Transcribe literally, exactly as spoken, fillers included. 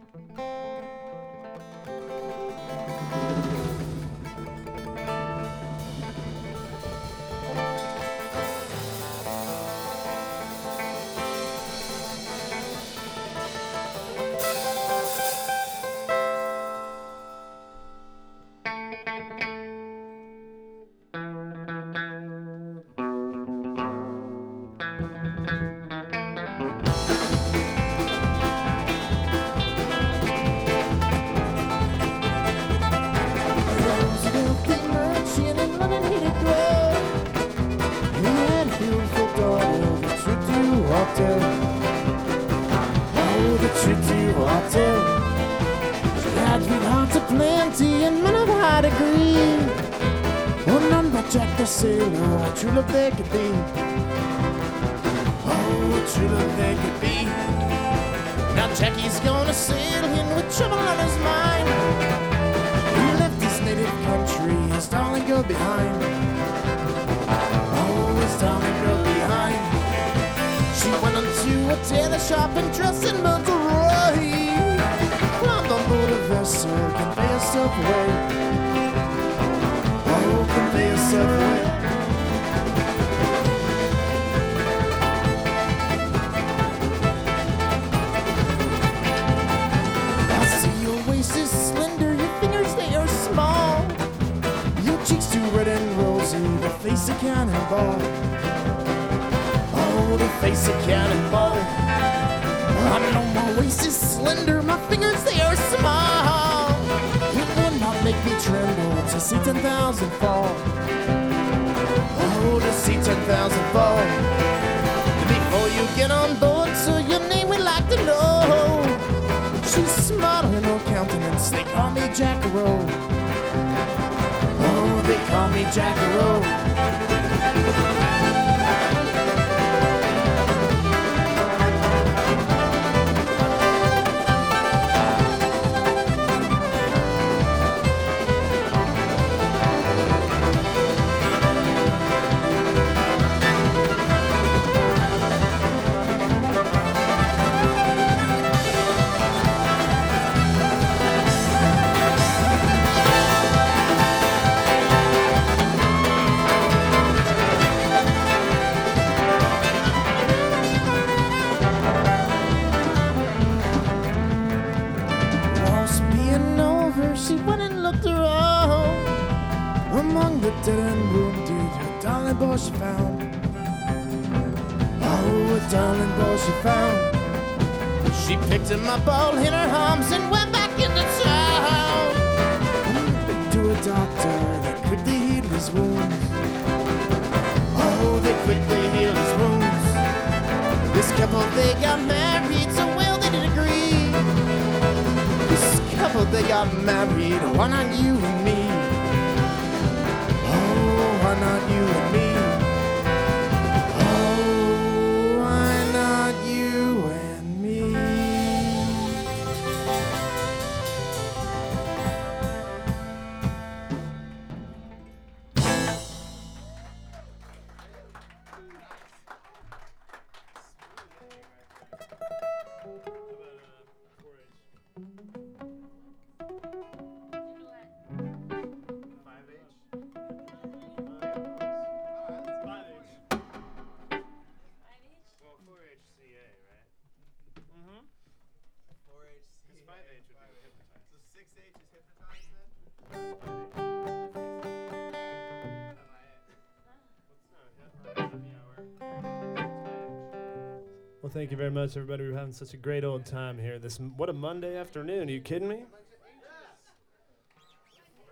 Sailor, what true love there could be. Oh, what true love there could be. Now Jackie's gonna sail in with trouble on his mind. He left his native country, his darling girl behind. Oh, his darling girl behind. She went into a tailor shop and dressed in Monterey. Climbed on board a vessel, convey herself away. Oh, convey herself away. Face a cannonball. Oh, the face a cannonball. I know my waist is slender, my fingers they are small. It would not make me tremble to see ten thousand fall. Oh, to see ten thousand fall. Before you get on board, so your name we'd like to know. She's smart in her countenance, they call me Jack-a-row. Oh, they call me Jack-a-row. She found. Oh, a darling boy she found. She picked him up all in her arms and went back into town. Went to a doctor that quickly healed his wounds. Oh, they quickly healed his wounds. This couple, they got married, so well they did agree. This couple, they got married, why not you and me? Oh, why not you and me? Well, thank you very much, everybody. We're having such a great old time here. This what a Monday afternoon. Are you kidding me?